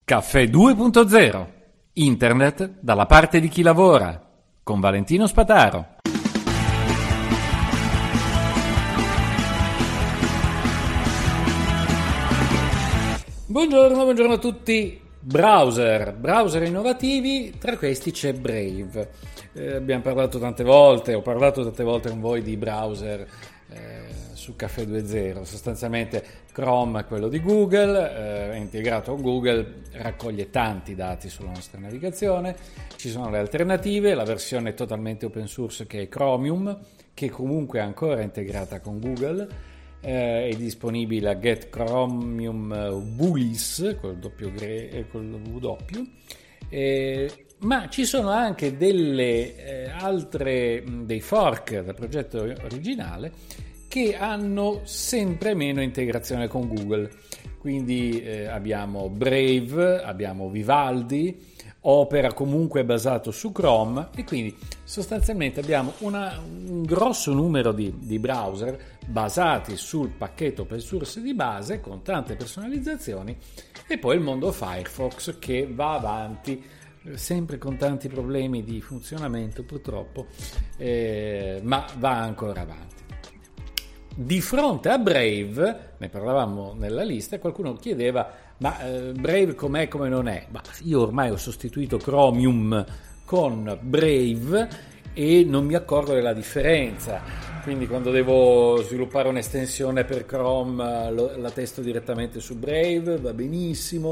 Caffè 2.0. Internet dalla parte di chi lavora. Con Valentino Spataro. Buongiorno a tutti. Browser innovativi, tra questi c'è Brave. Abbiamo parlato tante volte, ho parlato tante volte con voi di browser su Caffè 2.0. Sostanzialmente Chrome è quello di Google, è integrato con Google, raccoglie tanti dati sulla nostra navigazione. Ci sono le alternative, la versione totalmente open source che è Chromium, che comunque è ancora integrata con Google. È disponibile a Get Chromium Bullies col W, ma ci sono anche delle altre dei fork del progetto originale che hanno sempre meno integrazione con Google. Quindi abbiamo Brave, abbiamo Vivaldi, Opera comunque basato su Chrome, e quindi sostanzialmente abbiamo un grosso numero di browser basati sul pacchetto open source di base con tante personalizzazioni, e poi il mondo Firefox che va avanti sempre con tanti problemi di funzionamento purtroppo, ma va ancora avanti. Di fronte a Brave, ne parlavamo nella lista, qualcuno chiedeva ma Brave com'è, come non è? Ma io ormai ho sostituito Chromium con Brave e non mi accorgo della differenza. Quindi quando devo sviluppare un'estensione per Chrome la testo direttamente su Brave, va benissimo.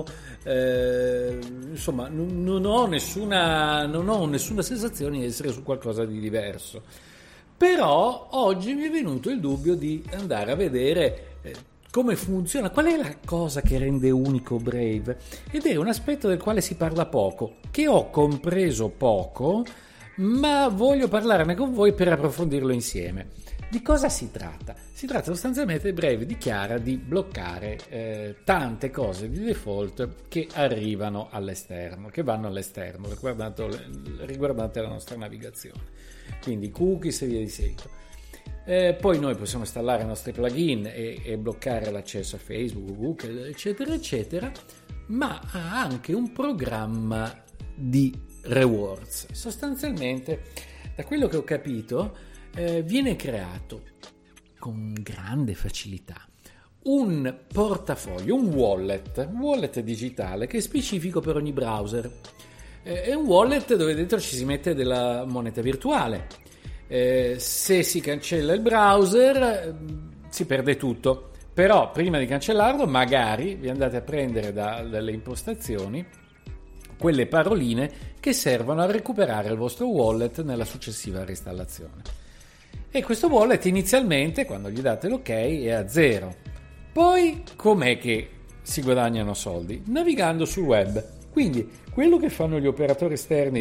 Insomma, non ho nessuna sensazione di essere su qualcosa di diverso. Però oggi mi è venuto il dubbio di andare a vedere come funziona, qual è la cosa che rende unico Brave, ed è un aspetto del quale si parla poco, che ho compreso poco, ma voglio parlarne con voi per approfondirlo insieme. Di cosa si tratta? Si tratta sostanzialmente, Brave dichiara di bloccare tante cose di default che arrivano all'esterno, che vanno all'esterno, riguardante la nostra navigazione. Quindi cookies e via di seguito. Poi noi possiamo installare i nostri plugin e bloccare l'accesso a Facebook, Google, eccetera, eccetera, ma ha anche un programma di rewards. Sostanzialmente, da quello che ho capito, viene creato con grande facilità un portafoglio, un wallet digitale che è specifico per ogni browser. È un wallet dove dentro ci si mette della moneta virtuale. Se si cancella il browser si perde tutto, però prima di cancellarlo magari vi andate a prendere dalle impostazioni quelle paroline che servono a recuperare il vostro wallet nella successiva reinstallazione. E questo wallet inizialmente, quando gli date l'ok, è a 0. Poi com'è che si guadagnano soldi? Navigando sul web. Quindi quello che fanno gli operatori esterni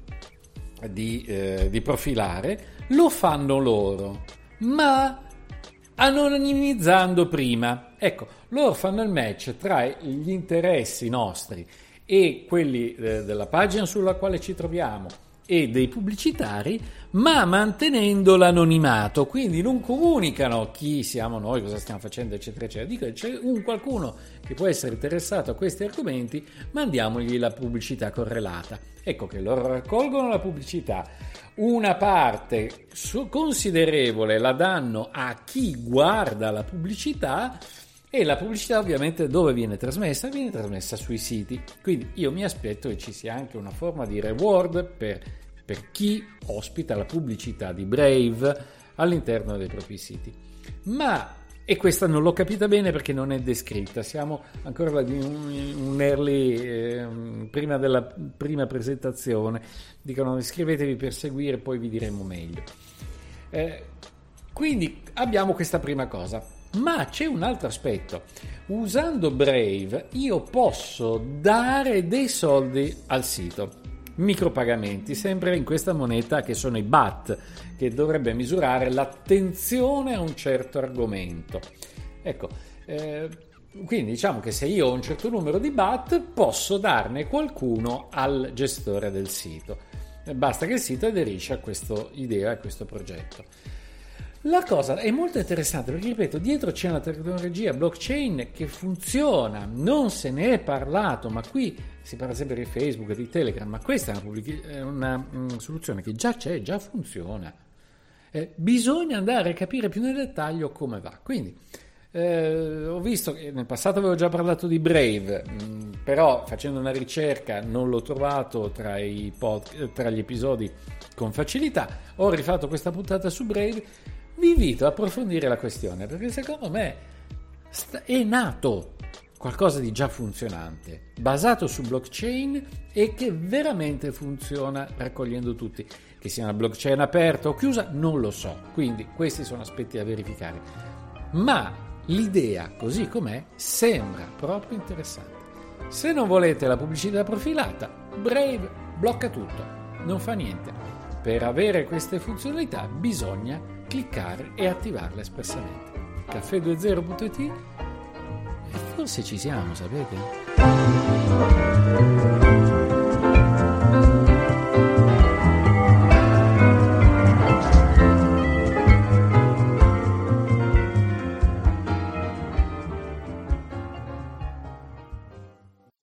di profilare lo fanno loro, ma anonimizzando prima. Ecco, loro fanno il match tra gli interessi nostri e quelli della pagina sulla quale ci troviamo e dei pubblicitari, ma mantenendo l'anonimato, quindi non comunicano chi siamo noi, cosa stiamo facendo, eccetera, eccetera. Dico, c'è qualcuno che può essere interessato a questi argomenti, mandiamogli la pubblicità correlata. Ecco che loro raccolgono la pubblicità, una parte considerevole la danno a chi guarda la pubblicità, e la pubblicità ovviamente dove viene trasmessa? Viene trasmessa sui siti. Quindi io mi aspetto che ci sia anche una forma di reward per chi ospita la pubblicità di Brave all'interno dei propri siti. E questa non l'ho capita bene perché non è descritta, siamo ancora di un early, prima della prima presentazione. Dicono iscrivetevi per seguire, poi vi diremo meglio. Quindi abbiamo questa prima cosa. Ma c'è un altro aspetto. Usando Brave io posso dare dei soldi al sito, micropagamenti, sempre in questa moneta che sono i BAT, che dovrebbe misurare l'attenzione a un certo argomento. Ecco, quindi diciamo che se io ho un certo numero di BAT posso darne qualcuno al gestore del sito. Basta che il sito aderisca a questa idea, a questo progetto. La cosa è molto interessante perché, ripeto, dietro c'è una tecnologia blockchain che funziona, non se ne è parlato, ma qui si parla sempre di Facebook e di Telegram, ma questa è una soluzione che già c'è, già funziona. Bisogna andare a capire più nel dettaglio come va. Quindi ho visto che nel passato avevo già parlato di Brave, però facendo una ricerca non l'ho trovato tra gli episodi con facilità. Ho rifatto questa puntata su Brave. Vi invito a approfondire la questione perché secondo me è nato qualcosa di già funzionante, basato su blockchain e che veramente funziona raccogliendo tutti. Che sia una blockchain aperta o chiusa non lo so, quindi questi sono aspetti da verificare. Ma l'idea così com'è sembra proprio interessante. Se non volete la pubblicità profilata, Brave blocca tutto, non fa niente. Per avere queste funzionalità bisogna cliccare e attivarle espressamente. Caffè20.it e forse ci siamo, sapete?